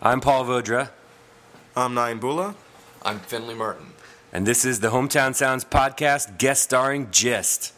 I'm Paul Vodra. I'm Naim Bula. I'm Finley Martin. And this is the Hometown Sounds podcast, guest starring Gist.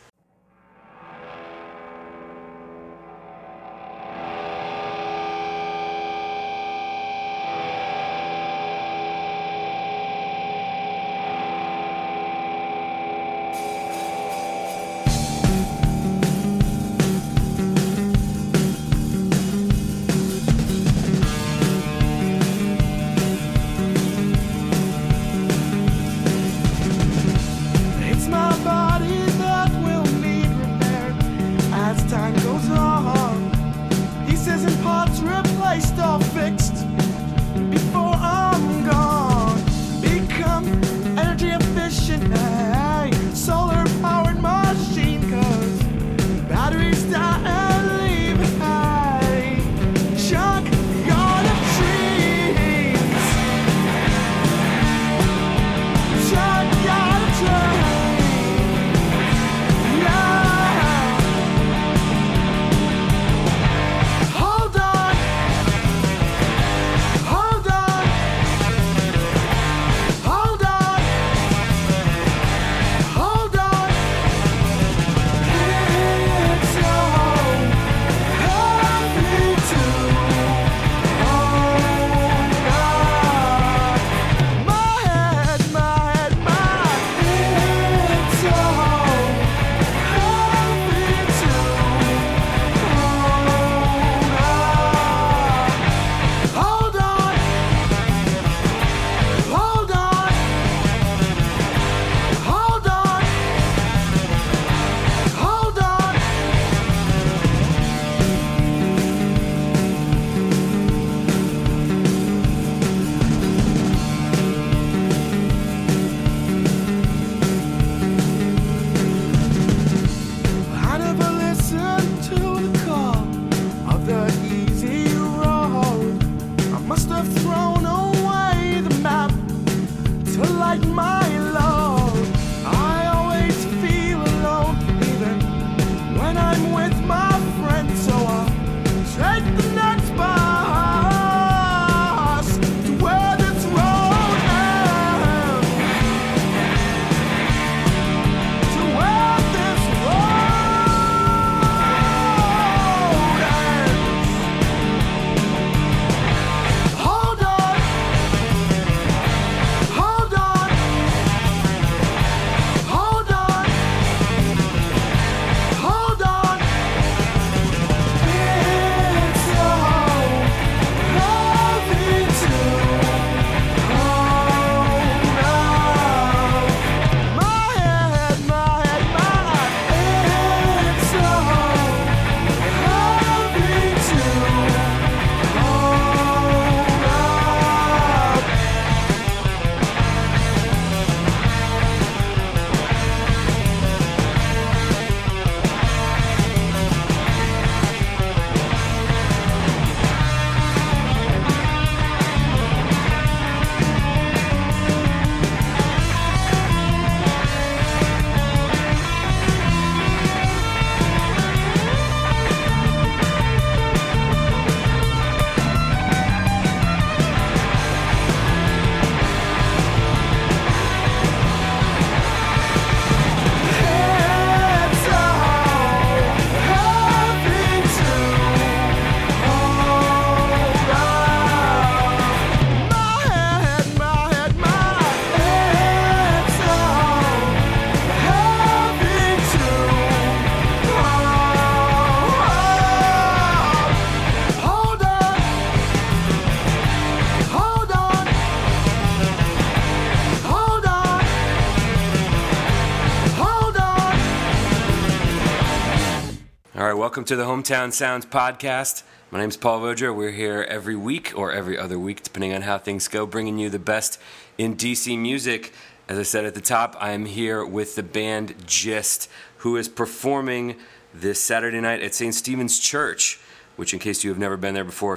Welcome to the Hometown Sounds podcast. My name's Paul Vodra. We're here every week or every other week, depending on how things go, bringing you the best in DC music. As I said at the top, I am here with the band Gist, who is performing this Saturday night at St. Stephen's Church, which, in case you have never been there before,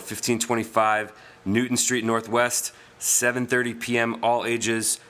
1525 Newton Street Northwest, 7:30 p.m., all ages,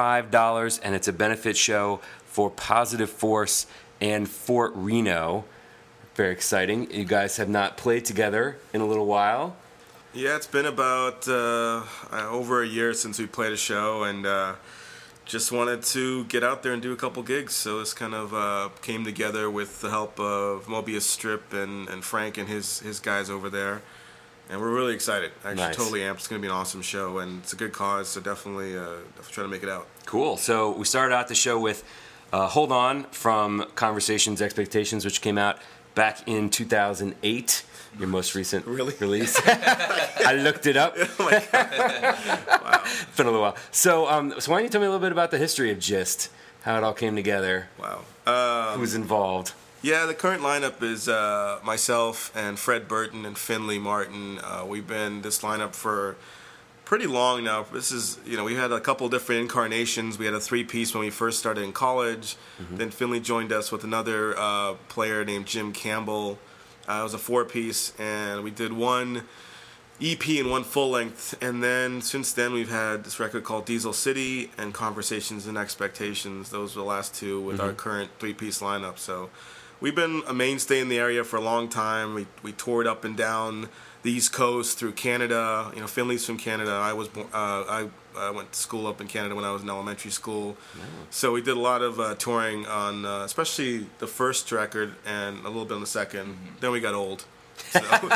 $5, and it's a benefit show for Positive Force and Fort Reno. Very exciting. You guys have not played together in a little while. Yeah, it's been about over a year since we played a show, and just wanted to get out there and do a couple gigs. So this kind of came together with the help of Mobius Strip and Frank and his guys over there. And we're really excited. Actually, totally amped. It's going to be an awesome show, and it's a good cause, so definitely try to make it out. Cool. So we started out the show with Hold On from Conversations Expectations, which came out back in 2008, your most recent release. I looked it up. Oh my God. Wow. It's been a little while. So why don't you tell me a little bit about the history of Gist, how it all came together, Wow. who's involved? Yeah, the current lineup is myself and Fred Burton and Finley Martin. We've been this lineup for pretty long now. This is, we had a couple different incarnations. We had a 3-piece when we first started in college. Mm-hmm. Then Finley joined us with another player named Jim Campbell. It was a 4-piece, and we did one EP and one full length. And then since then, we've had this record called Diesel City and Conversations and Expectations. Those were the last two with our current 3-piece lineup. So we've been a mainstay in the area for a long time. We toured up and down the East Coast through Canada. Finley's from Canada. I was born, I went to school up in Canada when I was in elementary school. Oh. So we did a lot of touring on, especially the first record and a little bit on the second. Mm-hmm. Then we got old. So we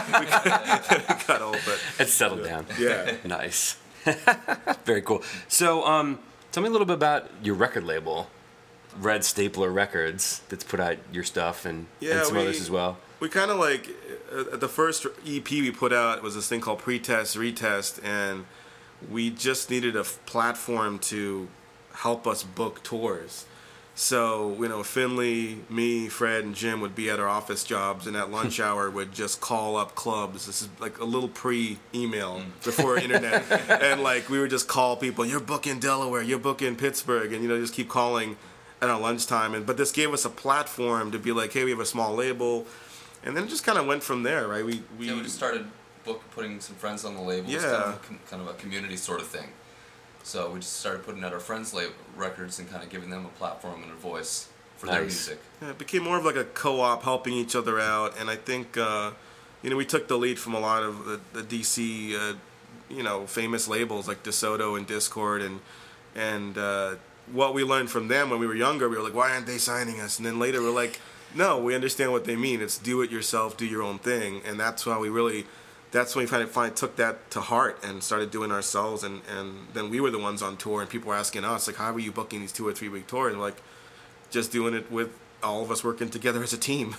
got old, but it's settled down. Yeah, nice. Very cool. So, tell me a little bit about your record label, Red Stapler Records, that's put out your stuff and some others as well. We kind of the first EP we put out was this thing called Pretest, Retest, and we just needed a platform to help us book tours. So, Finley, me, Fred, and Jim would be at our office jobs, and at lunch hour would just call up clubs. This is like a little pre-email before internet. And we would just call people, you're booking Delaware, you're booking Pittsburgh, and just keep calling at our lunchtime. But this gave us a platform to be like, hey, we have a small label. And then it just kind of went from there, right? We just started putting some friends on the label. Yeah. Kind of a community sort of thing. So we just started putting out our friends' records and kind of giving them a platform and a voice for their music. Yeah, it became more of like a co-op, helping each other out. And I think, we took the lead from a lot of the DC, famous labels like DeSoto and Discord. And what we learned from them when we were younger, we were like, why aren't they signing us? And then later we're like, no, we understand what they mean. It's do it yourself, do your own thing. And that's why that's when we finally took that to heart and started doing ourselves. And then we were the ones on tour, and people were asking us, how are you booking these 2 or 3 week tours? And we're like, just doing it with all of us working together as a team.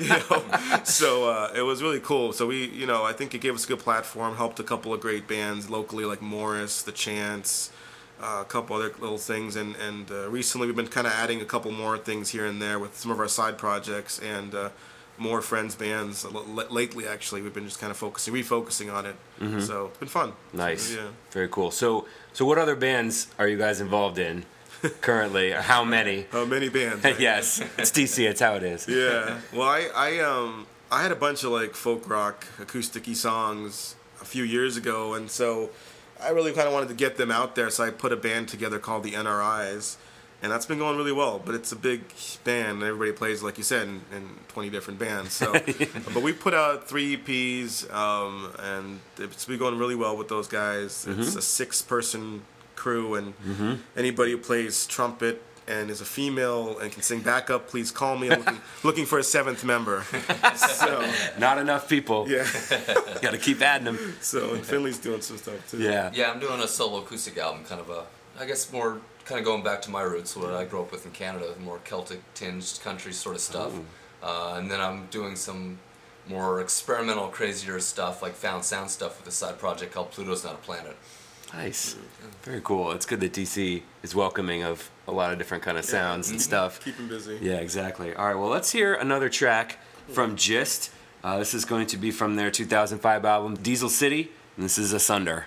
So it was really cool. So we, I think it gave us a good platform, helped a couple of great bands locally like Morris, The Chance, a couple other little things, and recently we've been kind of adding a couple more things here and there with some of our side projects and more friends bands. Lately, actually, we've been just kind of refocusing on it. Mm-hmm. So it's been fun. Nice. So, yeah. Very cool. So what other bands are you guys involved in currently? Or how many? How many bands? Right? Yes, it's DC. It's how it is. Yeah. Well, I had a bunch of folk rock acoustic-y songs a few years ago, and so I really kind of wanted to get them out there, so I put a band together called the NRIs, and that's been going really well. But it's a big band, and everybody plays, like you said, in 20 different bands. So, but we put out 3 EPs, and it's been going really well with those guys. Mm-hmm. It's a 6-person crew, and anybody who plays trumpet and is a female and can sing backup, please call me. I'm looking for a 7th member. So, not enough people. Yeah. Got to keep adding them. So, and Finley's doing some stuff too. Yeah. Yeah, I'm doing a solo acoustic album, more kind of going back to my roots, what I grew up with in Canada, more Celtic tinged country sort of stuff. And then I'm doing some more experimental, crazier stuff, like found sound stuff with a side project called Pluto's Not a Planet. Nice. Very cool. It's good that DC is welcoming of a lot of different kind of sounds and stuff. Keep them busy. Yeah, exactly. All right, well, let's hear another track from Gist. This is going to be from their 2005 album, Diesel City, and this is Asunder.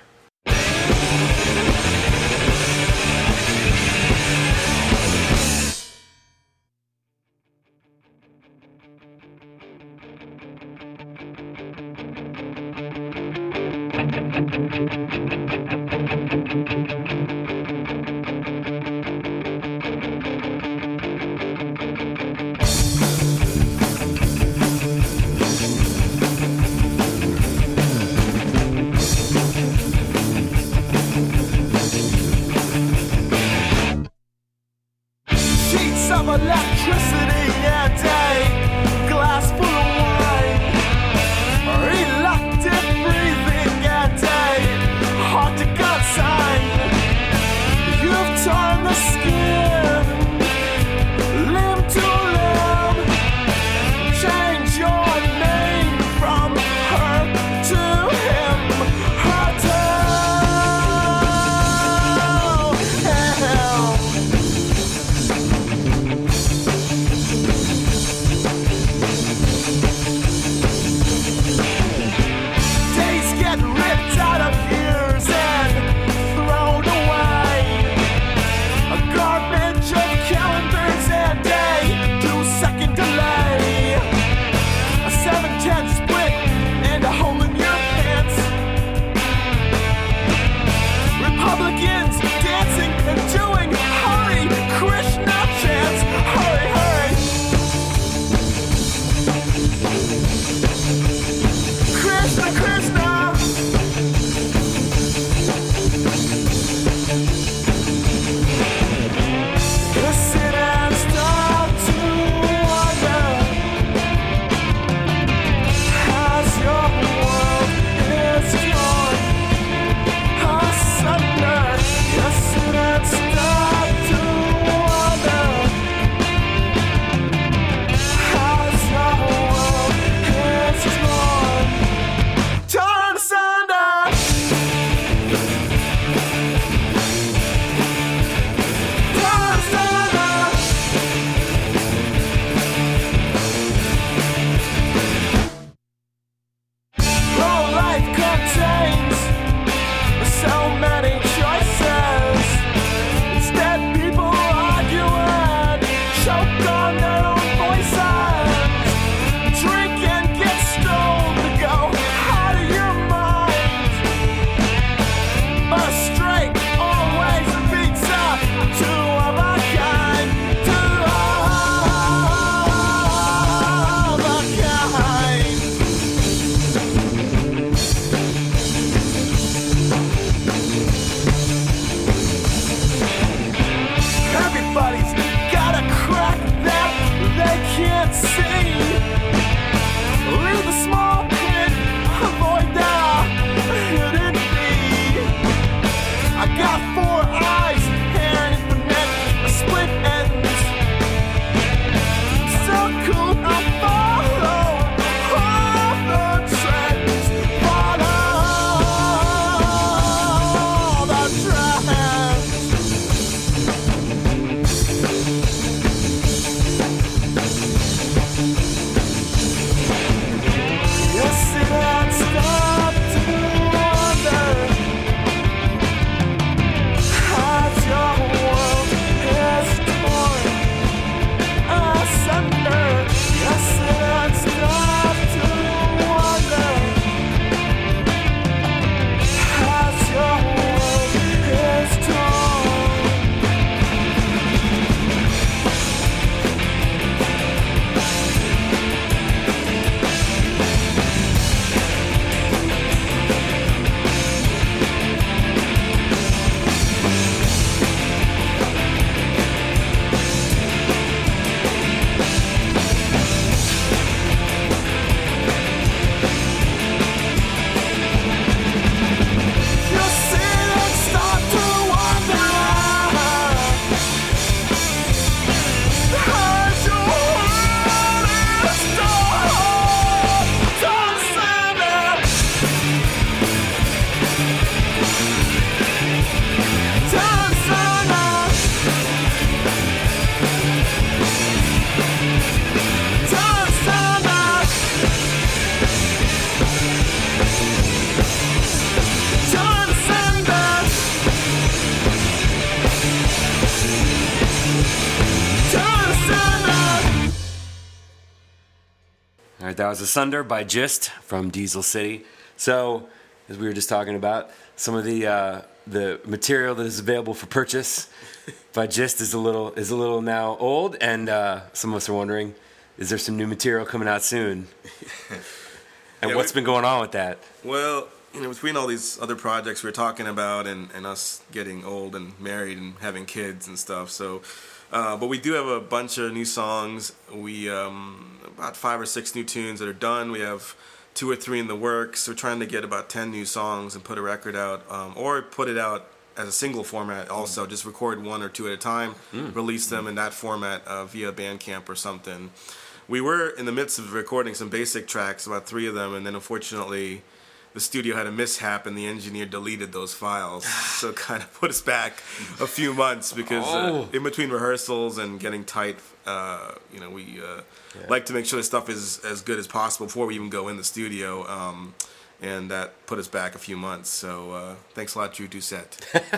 right, that was Asunder by Gist from Diesel City. So, as we were just talking about, some of the material that is available for purchase by Gist is a little now old, and some of us are wondering, is there some new material coming out soon? And what's been going on with that? Well, between all these other projects we were talking about and us getting old and married and having kids and stuff, so but we do have a bunch of new songs. We about 5 or 6 new tunes that are done. We have 2 or 3 in the works. We're trying to get about 10 new songs and put a record out, or put it out as a single format also. Just record 1 or 2 at a time, release them in that format via Bandcamp or something. We were in the midst of recording some basic tracks, about 3 of them, and then unfortunately the studio had a mishap and the engineer deleted those files. So it kind of put us back a few months because in between rehearsals and getting tight, we like to make sure the stuff is as good as possible before we even go in the studio. And that put us back a few months. So thanks a lot, Drew Doucette.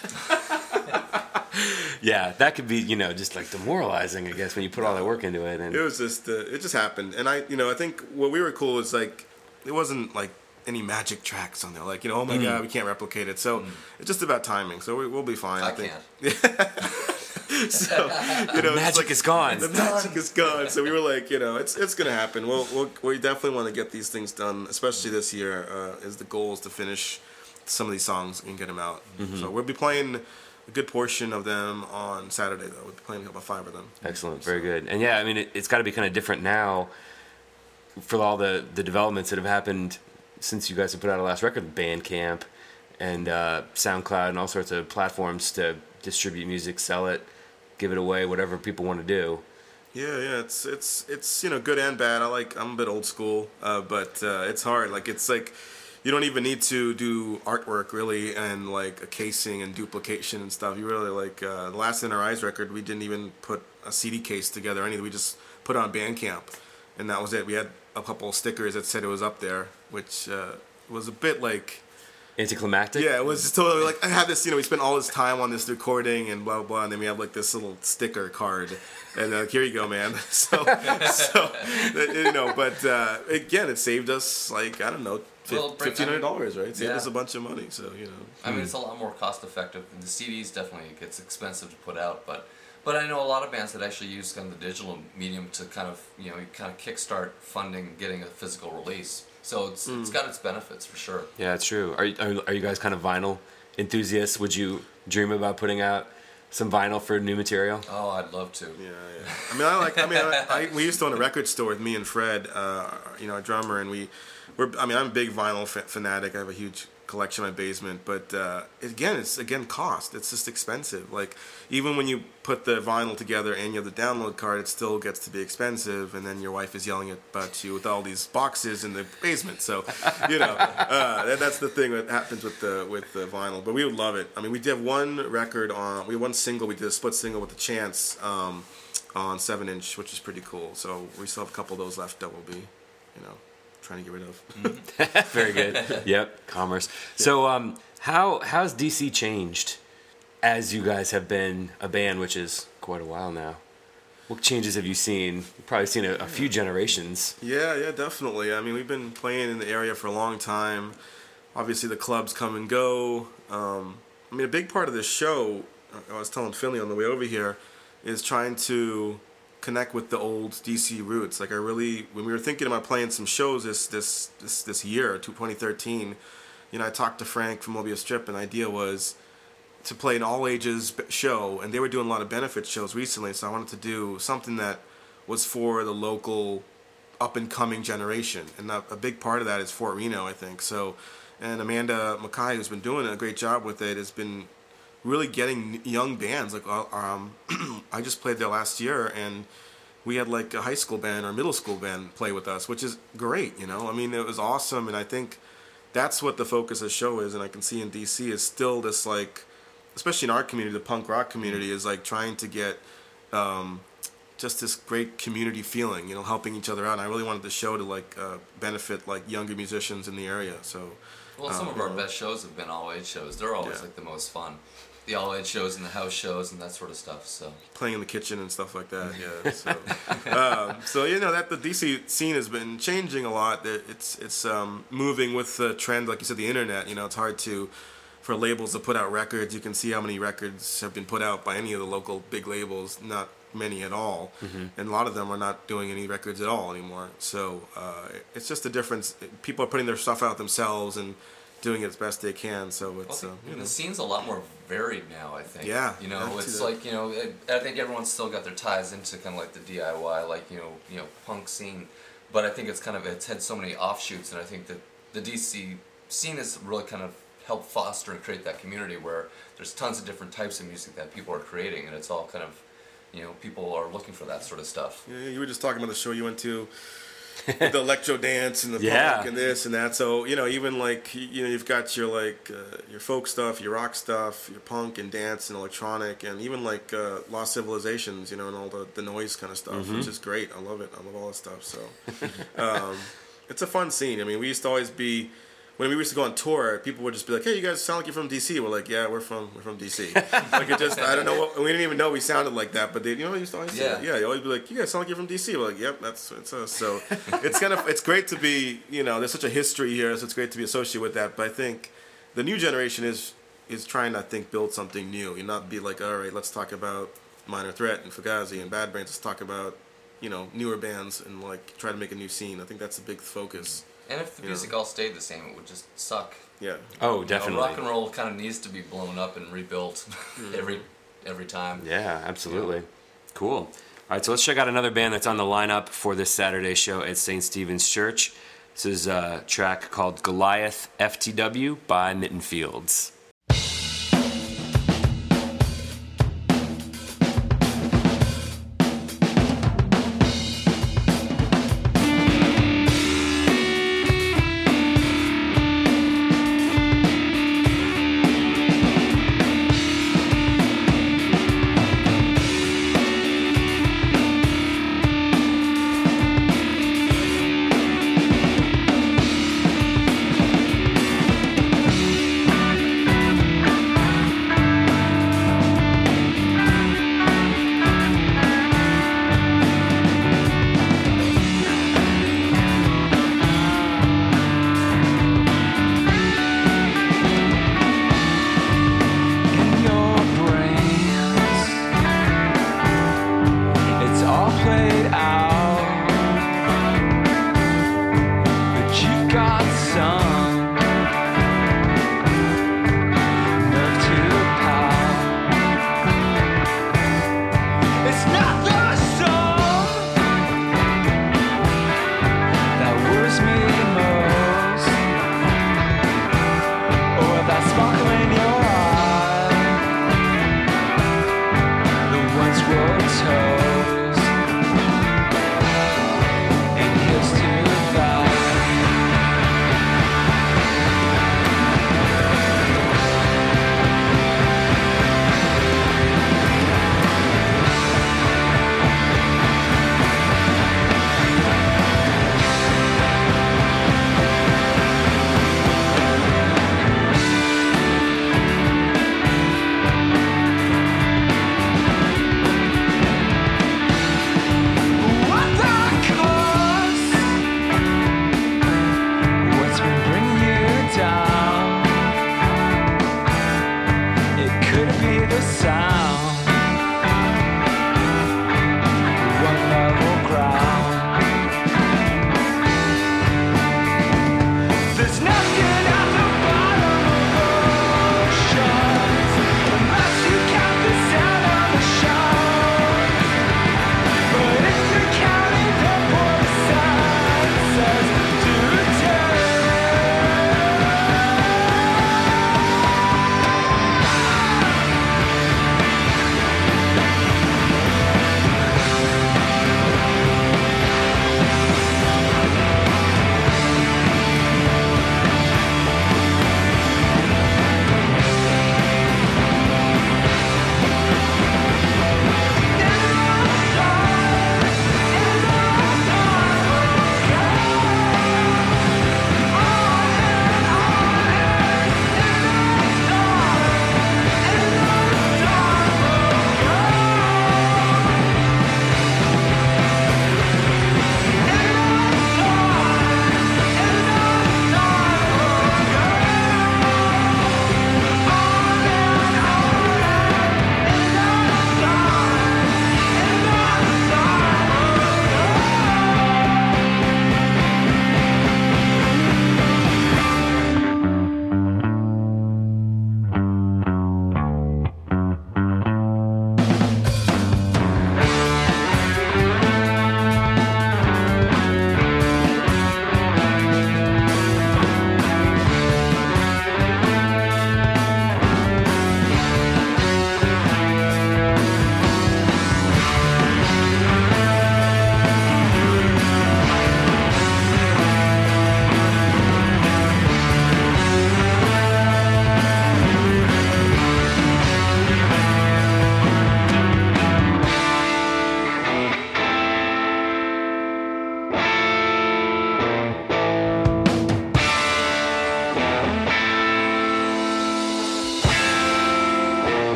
Yeah, that could be, just like demoralizing, I guess, when you put all that work into it. And it was just, it just happened. And I think what we were cool is like, it wasn't like any magic tracks on there. Like, oh my God, we can't replicate it. So it's just about timing. So we'll be fine. I think. So, the magic is gone. The magic is gone. So we were like, it's going to happen. We definitely want to get these things done, especially this year. Is the goal is to finish some of these songs and get them out. Mm-hmm. So we'll be playing a good portion of them on Saturday, though. We'll be playing about 5 of them. Excellent. Very good. And yeah, I mean, it's got to be kind of different now for all the developments that have happened since you guys have put out a last record, Bandcamp and SoundCloud and all sorts of platforms to distribute music, sell it, give it away, whatever people want to do. Yeah, it's good and bad. I'm a bit old school, but it's hard. Like it's like you don't even need to do artwork really and like a casing and duplication and stuff. You really like the last In Our Eyes record, we didn't even put a CD case together or anything. We just put it on Bandcamp, and that was it. We had a couple of stickers that said it was up there, which was a bit like anticlimactic. Yeah, it was just totally like I have this. We spent all this time on this recording and blah blah, blah and then we have like this little sticker card, and here you go, man. So but again, it saved us like I don't know. $1,500, right? Saved us a bunch of money, so I mean, it's a lot more cost effective. And the CDs definitely gets expensive to put out, but I know a lot of bands that actually use kind of the digital medium to kind of kickstart funding getting a physical release. So it's got its benefits for sure. Yeah, it's true. Are you guys kind of vinyl enthusiasts? Would you dream about putting out some vinyl for new material? Oh, I'd love to. Yeah. We used to own a record store with me and Fred, our drummer, and I'm a big vinyl fanatic. I have a huge collection in my basement, but it's cost. It's just expensive. Like even when you put the vinyl together and you have the download card, it still gets to be expensive, and then your wife is yelling about you with all these boxes in the basement. So that's the thing that happens with the vinyl. But we would love it. I mean, we did have one single. We did a split single with The Chance on 7-inch, which is pretty cool. So we still have a couple of those left that will be, trying to get rid of. Very good. Yep, commerce. Yeah. So how's DC changed as you guys have been a band, which is quite a while now? What changes have you seen? You've probably seen a few generations. Yeah, definitely. I mean, we've been playing in the area for a long time. Obviously, the clubs come and go. A big part of this show, I was telling Finley on the way over here, is trying to connect with the old DC roots. Like when we were thinking about playing some shows this year, 2013, I talked to Frank from Mobius Strip, and the idea was to play an all ages show, and they were doing a lot of benefit shows recently, so I wanted to do something that was for the local up and coming generation, and a big part of that is Fort Reno, I think. So, and Amanda Mackay, who's been doing a great job with it, has been really getting young bands. Like I just played there last year, and we had like a high school band or middle school band play with us, which is great. It was awesome, and I think that's what the focus of the show is. And I can see in DC is still this like, especially in our community, the punk rock community is like trying to get just this great community feeling, helping each other out. And I really wanted the show to like benefit like younger musicians in the area. So some of our best shows have been all age shows. They're always like the most fun. the all-age shows and the house shows and that sort of stuff. So playing in the kitchen and stuff like that. Yeah. So that the DC scene has been changing a lot. It's moving with the trend, like you said, the internet. It's hard for labels to put out records. You can see how many records have been put out by any of the local big labels. Not many at all, and a lot of them are not doing any records at all anymore. So it's just a difference. People are putting their stuff out themselves and doing it as best they can. So it's the scene's a lot more varied now, I think. Yeah. It's like I think everyone's still got their ties into kind of like the DIY, like punk scene, but I think it's had so many offshoots, and I think that the DC scene has really kind of helped foster and create that community where there's tons of different types of music that people are creating, and it's all kind of people are looking for that sort of stuff. Yeah, you were just talking about the show you went to. The electro dance and the punk and this and that. So even like you've got your your folk stuff, your rock stuff, your punk and dance and electronic, and even like Lost Civilizations, and all the noise kind of stuff, which is great. I love it. I love all that stuff. So it's a fun scene. I mean, we used to always be. When we used to go on tour, people would just be like, "Hey, you guys sound like you're from DC." We're like, "Yeah, we're from DC." Like it just, I don't know we didn't even know we sounded like that, but they, used to always say that. Yeah, you always be like, "You guys sound like you're from DC." We're like, "Yep, it's us." So it's great to be, there's such a history here, so it's great to be associated with that. But I think the new generation is trying to, build something new. You not be like, "All right, let's talk about Minor Threat and Fugazi and Bad Brains." Let's talk about, newer bands and try to make a new scene. I think that's a big focus. And if the music all stayed the same, it would just suck. Yeah. Oh, definitely. Rock and roll kind of needs to be blown up and rebuilt every time. Yeah, absolutely. Cool. All right, so let's check out another band that's on the lineup for this Saturday show at St. Stephen's Church. This is a track called Goliath FTW by Mitten Fields.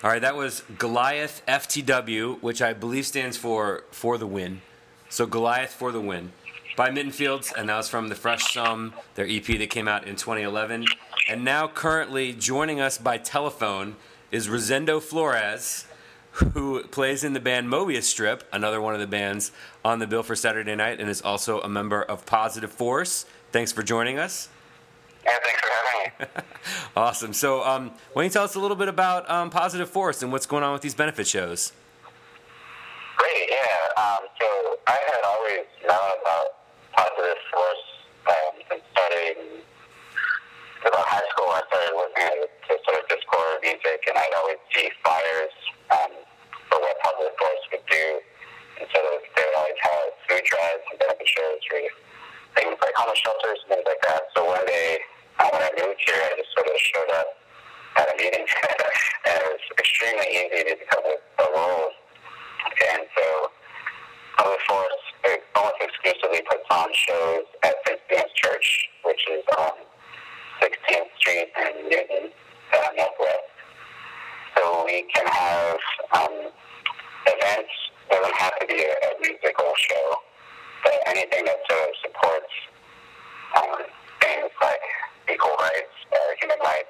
All right, that was Goliath FTW, which I believe stands for the Win. So Goliath for the Win by Mitten Fields, and that was from the Fresh Sum, their EP that came out in 2011. And now currently joining us by telephone is Rosendo Flores, who plays in the band Mobius Strip, another one of the bands on the bill for Saturday night, and is also a member of Positive Force. Thanks for joining us. Yeah, thanks for having me. Awesome. So why don't you tell us a little bit about Positive Force and what's going on with these benefit shows? Great, yeah. So I had always known about Positive Force since starting about high school. I started listening to sort of Discord music, and I'd always see flyers for what Positive Force would do. And so they would always have food drives and benefit shows for things like homeless shelters and things like that. So one day, when I moved here, I just sort of showed up at a meeting, and it was extremely easy to become a role. And so Positive Force almost exclusively puts on shows at St. Stephen's Church, which is on 16th Street and Newton, Northwest. So we can have events. It doesn't have to be a musical show, but anything that sort of supports things like equal rights, human rights.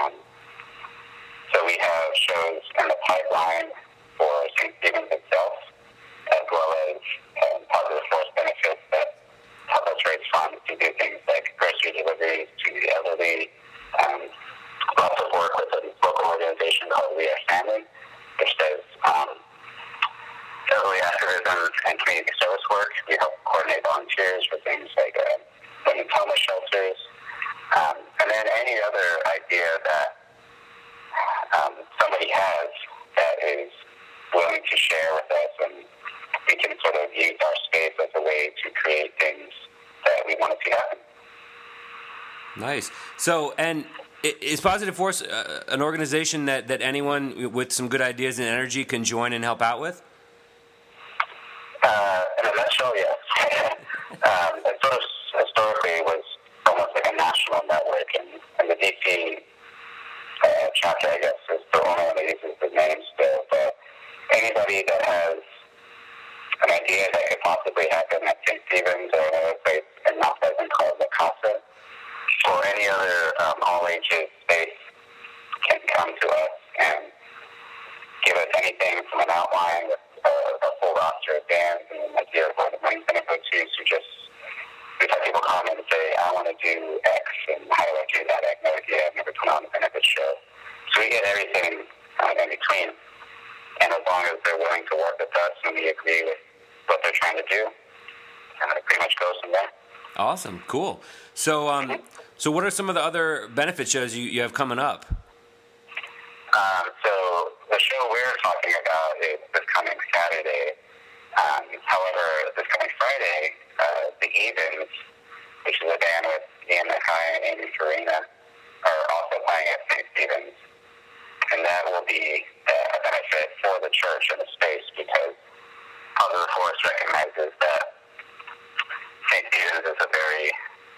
So we have shows in the pipeline for St. Stephen's itself, as well as Positive Force benefits that help us raise funds to do things like grocery deliveries to the elderly. Lots of work with a local organization called We Are Family, which does elderly activism and community service work. We help coordinate volunteers for things like women's homeless shelters, and then any other idea that somebody has that is willing to share with us, and we can sort of use our space as a way to create things that we want to see happen. Nice. So, and is Positive Force an organization that anyone with some good ideas and energy can join and help out with? In a nutshell, yes. It sort of historically was almost like a national network, and the DC chapter, I guess, is the only one that uses the name still. But anybody that has an idea that could possibly happen at St. Stephen's or another place in Mount Pleasant called La Casa, or any other all-ages space, can come to us and give us anything from an outline with a full roster of bands and an idea of what the money's going to go to. So just, we've had people come in and say, I want to do X, and how do I do that? I have no idea. I've never put on a benefit show. So we get everything in between. And as long as they're willing to work with us and we agree with what they're trying to do, it pretty much goes from there. Awesome. Cool. So, so what are some of the other benefit shows you have coming up? So the show we're talking about is this coming Saturday. However, this coming Friday, the Evens, which is a band with Ian Mackay and Amy Farina, are also playing at St. Stephen's. And that will be a benefit for the church and the space, because Positive Force recognizes that St. Stephen's is a very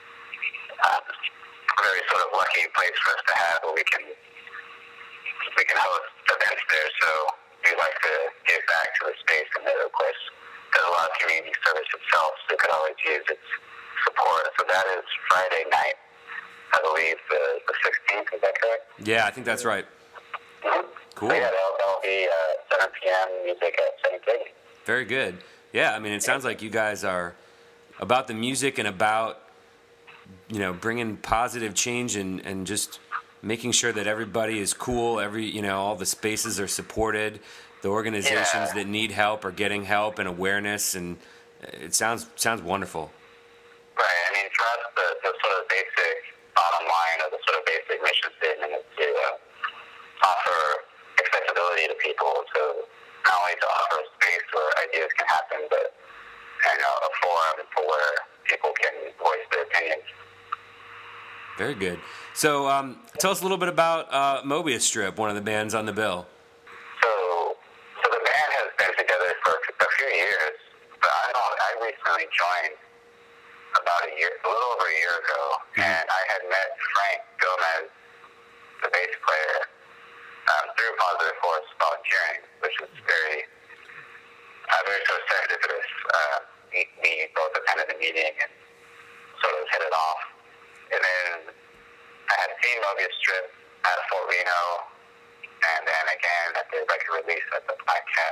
sort of lucky place for us to have, where we can host events there. So we like to give back to the space, and there, of course, there's a lot of community service itself, so it could always use its support. So that is Friday night, I believe, the 16th. Is that correct? Yeah, I think that's right. Mm-hmm. Cool. So yeah, that'll be 7 p.m. music at 7:30. Very good. Yeah, I mean, it sounds like you guys are about the music and about, bringing positive change and just making sure that everybody is cool. All the spaces are supported. The organizations that need help are getting help and awareness, and it sounds wonderful. Right. I mean, for us, the sort of basic bottom line, or the sort of basic mission statement, is to offer accessibility to people, to not only to offer a space where ideas can happen, but a forum for where people can voice their opinions. Very good. So tell us a little bit about Mobius Strip, one of the bands on the bill. So the band has been together for a few years, but I recently joined about a little over a year ago, and I had met Frank Gomez, the bass player, through positive force volunteering, which was very sort of serendipitous. We both attended the meeting and sort of hit it off. And then I had seen Mobius Strip at Fort Reno, and then again at the record release at the Black Cat.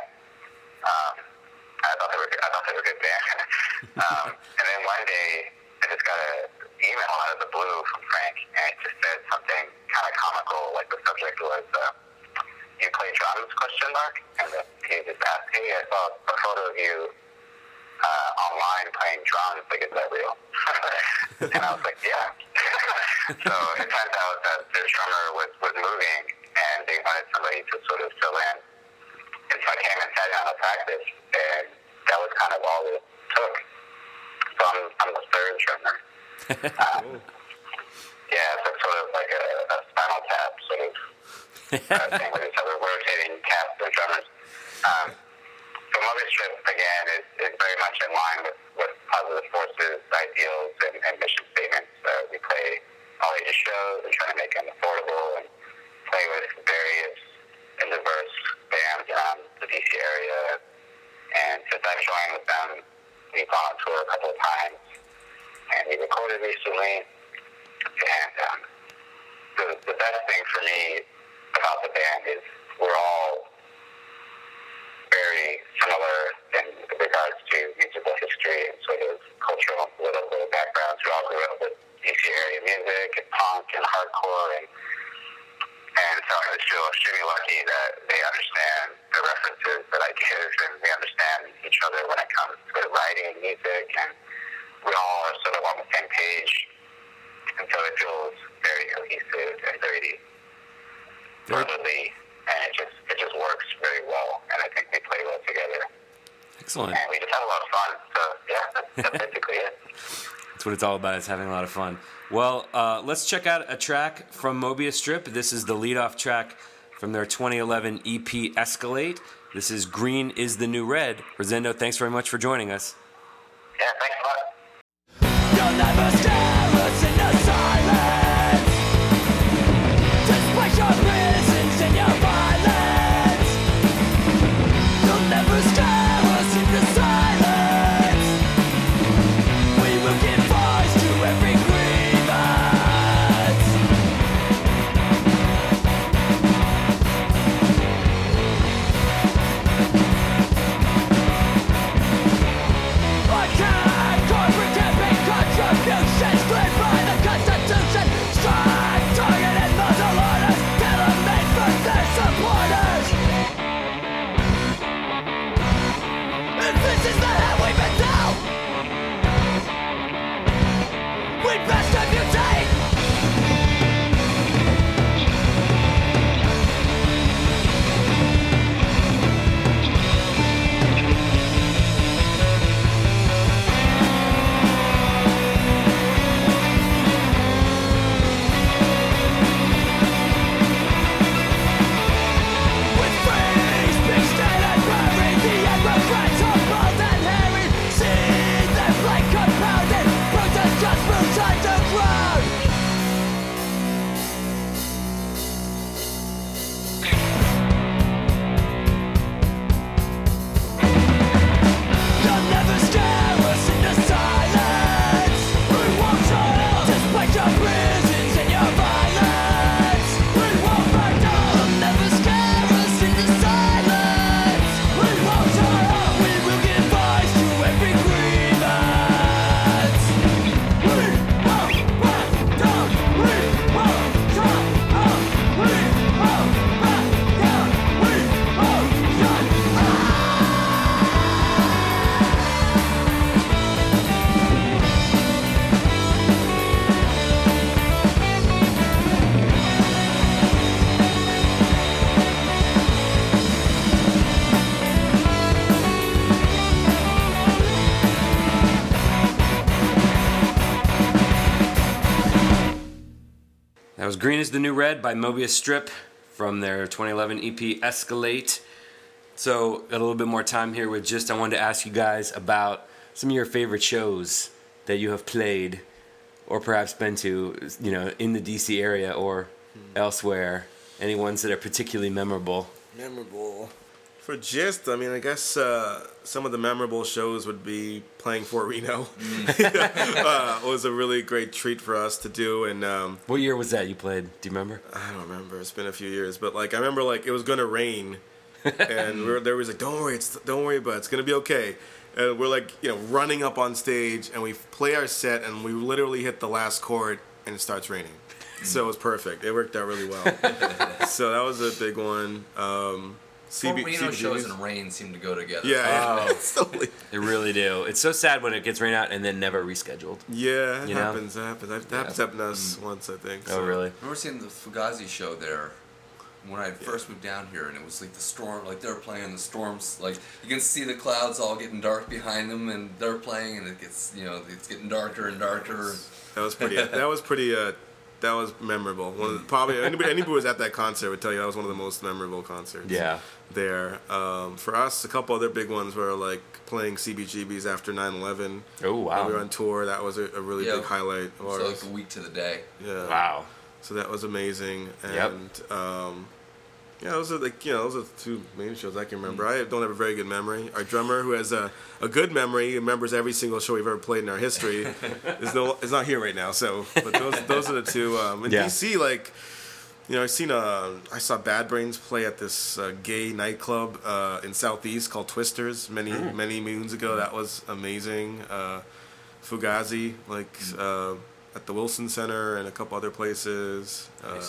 I thought they were a good band. And then one day I just got an email out of the blue from Frank, and it just said something kind of comical, like the subject was "You play drums?" ? And he just asked, "Hey, I saw a photo of you online playing drums. Like, is that real?" And I was like, "Yeah." So it turns out that their drummer was moving, and they wanted somebody to sort of fill in. And so I came and sat down to practice, and that was kind of all it took. So I'm the third drummer. Yeah, so it's sort of like a Spinal Tap sort of thing with each other, rotating cast of drummers. So Mobius Strip, again, is very much in line with Positive Force's ideals and mission statements. We play all ages shows and try to make them affordable and play with various and diverse bands around the DC area. And since I've joined with them, we've gone on tour a couple of times, and we recorded recently. And the best thing for me about the band is we're all very similar in regards to musical history and sort of cultural and political backgrounds. We all grew up with DC area music and punk and hardcore, and so I just feel extremely lucky that they understand the references that I give, and we understand each other when it comes to writing music, and we all are sort of on the same page, and so it feels very cohesive and very brotherly, and it just works very well, and I think we play well together. Excellent. And we just have a lot of fun, so yeah, that's basically it. That's what it's all about, is having a lot of fun. Well, let's check out a track from Mobius Strip. This is the lead-off track from their 2011 EP, Escalate. This is Green is the New Red. Rosendo, thanks very much for joining us. Yeah, thanks a lot. You'll never stare us into silence, despite your prisons and your violence. You'll never stare us into silence. We will give voice to every grievance. I can't corporate campaign contributions cleared by the Constitution. Strike, targeted muzzle orders, tailor-made for their supporters. If this is the hand we've been dealt, we best amputate. With free speech, state and bury the Democrats humbled and harried. See their flank compounded, protest just moves underground. You'll never scare us into silence. We won't shut up, despite your prisons and your violence. We won't back down. You'll never scare us into silence. We won't shut up. We will give voice to every grievance. We won't back down. We won't shut up. We won't back down. We won't shut up. That was Green is the New Red by Mobius Strip from their 2011 EP, Escalate. So, got a little bit more time here with just, I wanted to ask you guys about some of your favorite shows that you have played or perhaps been to, in the DC area or elsewhere. Any ones that are particularly memorable? Memorable. For Gist, I mean, I guess some of the memorable shows would be playing Fort Reno. It was a really great treat for us to do. And What year was that you played? Do you remember? I don't remember. It's been a few years. But, like, I remember, like, it was going to rain. And there was like, don't worry, but it's going to be okay. And we're, like, you know, running up on stage. And we play our set. And we literally hit the last chord. And it starts raining. So it was perfect. It worked out really well. So that was a big one. Fort Reno shows and rain seem to go together. Yeah, Oh. They really do. It's so sad when it gets rained out and then never rescheduled. yeah, it You know? happens. It happens. That happened to us once, I think. Oh, really? I remember seeing the Fugazi show there when I first moved down here, and it was like the storm, like they're playing the storms, like you can see the clouds all getting dark behind them, and they're playing, and it gets, you know, it's getting darker and darker. That was pretty. That was memorable. One of the, probably anybody who was at that concert would tell you that was one of the most memorable concerts. Yeah. There. For us, a couple other big ones were like playing CBGBs after 9/11. Oh, wow. When we were on tour. That was a really Yeah. big highlight of So like ours. a week to the day. Yeah. Wow. So that was amazing. Yep. And yeah, those are those are the two main shows I can remember. I don't have a very good memory. Our drummer, who has a good memory, remembers every single show we've ever played in our history, is not here right now. So, but those are the two. In Yeah. DC, like, you know, I saw Bad Brains play at this gay nightclub in Southeast called Twisters many moons ago. That was amazing. Fugazi, like at the Wilson Center and a couple other places. Nice.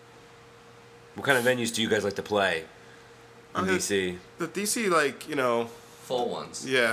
What kind of venues do you guys like to play in DC? The DC, like, you know, Full ones. yeah.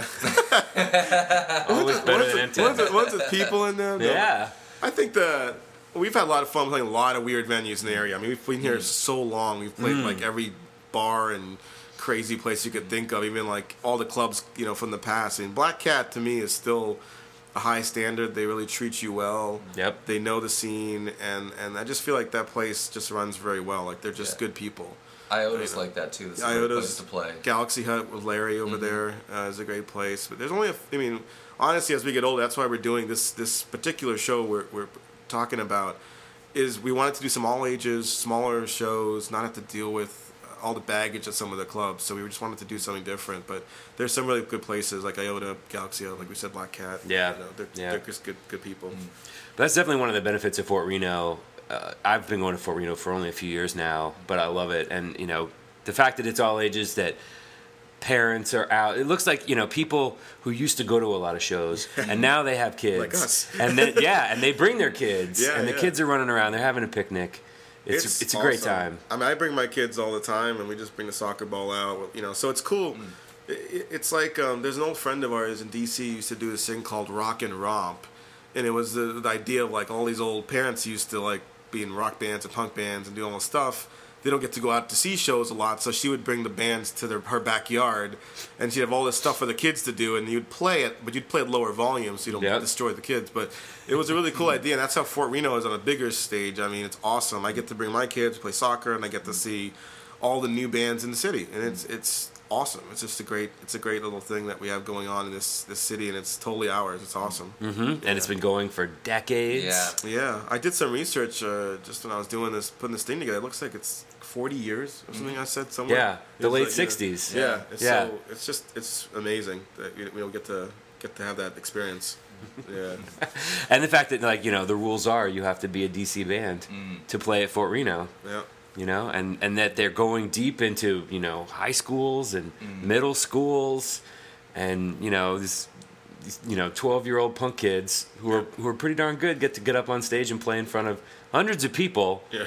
Always better than empty. Ones with people in them. No. Yeah. I think we've had a lot of fun playing a lot of weird venues in the area. I mean, we've been here so long. We've played like every bar and crazy place you could think of, even like all the clubs, you know, from the past. And Black Cat to me is still a high standard. They really treat you well. Yep. They know the scene, and I just feel like that place just runs very well. Like they're just Yeah. good people. Iota's like that too. That's a great Iota's place to play. Galaxy Hut with Larry over there is a great place. But there's only I mean, honestly, as we get older, that's why we're doing this particular show we're talking about. Is we wanted to do some all ages, smaller shows, not have to deal with all the baggage at some of the clubs. So we just wanted to do something different. But there's some really good places like Iota, Galaxy Hut, like we said, Black Cat. Yeah. You know, Yeah. they're just good people. But that's definitely one of the benefits of Fort Reno. I've been going to Fort Reno for only a few years now, but I love it. And, you know, the fact that it's all ages, that parents are out. It looks like, you know, people who used to go to a lot of shows, and now they have kids. Like us. And then, and they bring their kids, Yeah, and the yeah. kids are running around. They're having a picnic. It's a great awesome. time. I mean, I bring my kids all the time, and we just bring the soccer ball out. You know, so it's cool. It's like there's an old friend of ours in DC used to do this thing called Rock and Romp, and it was the idea of like all these old parents used to like be in rock bands and punk bands and do all this stuff. They don't get to go out to see shows a lot, so she would bring the bands to her backyard, and she'd have all this stuff for the kids to do, and you'd play it, but you'd play at lower volume so you don't Yep. destroy the kids. But it was a really cool idea, and that's how Fort Reno is on a bigger stage. I mean, it's awesome. I get to bring my kids, play soccer, and I get to see all the new bands in the city, and it's awesome. It's just a great little thing that we have going on in this city, and it's totally ours. It's awesome. And it's been going for decades. Yeah. Yeah, I did some research just when I was doing this, putting this thing together. It looks like it's 40 years or something. I said somewhere. Yeah, the It was late like, 60s. Yeah, it's Yeah. so it's amazing that we don't get to have that experience. Yeah, And the fact that, like, you know, the rules are you have to be a DC band to play at Fort Reno. yeah. You know, and that they're going deep into, you know, high schools and middle schools, and, you know, these 12-year-old punk kids who are pretty darn good get to get up on stage and play in front of hundreds of people, Yeah.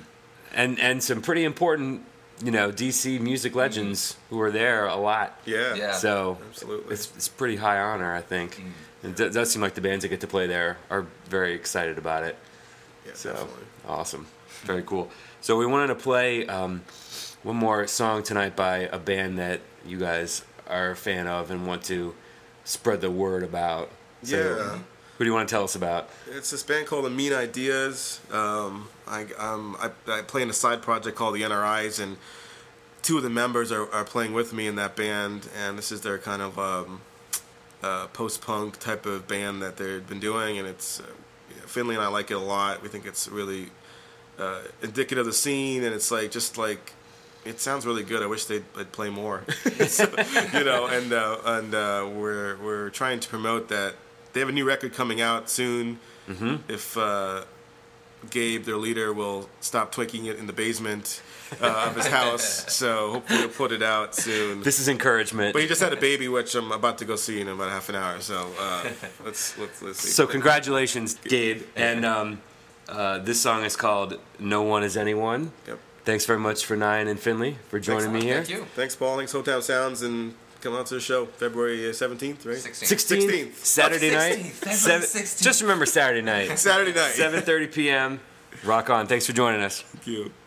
and some pretty important, you know, DC music legends who are there a lot. Yeah. Yeah. So Absolutely. it's pretty high honor, I think. And it does seem like the bands that get to play there are very excited about it. Yeah, So definitely. awesome, very cool. So we wanted to play one more song tonight by a band that you guys are a fan of and want to spread the word about. So Yeah. who do you want to tell us about? It's this band called the Mean Ideas. I play in a side project called the NRIs, and two of the members are playing with me in that band, and this is their kind of post-punk type of band that they've been doing, and it's Finley and I like it a lot. We think it's really indicative of the scene, and it's like just like it sounds really good. I wish they'd play more, so, you know. And we're trying to promote that they have a new record coming out soon. Mm-hmm. If Gabe, their leader, will stop tweaking it in the basement of his house, so hopefully he'll put it out soon. This is encouragement. But he just had a baby, which I'm about to go see in about half an hour. So let's see. So congratulations, Gabe. And this song is called "No One Is Anyone." Yep. Thanks very much for Nyan and Finley for joining me here. Thank you. Thanks, Paul. Thanks, Hometown Sounds, and come out to the show February 17th, right? 16th. Saturday night. 16th. Just remember Saturday night. Saturday night. 7:30 p.m. Rock on. Thanks for joining us. Thank you.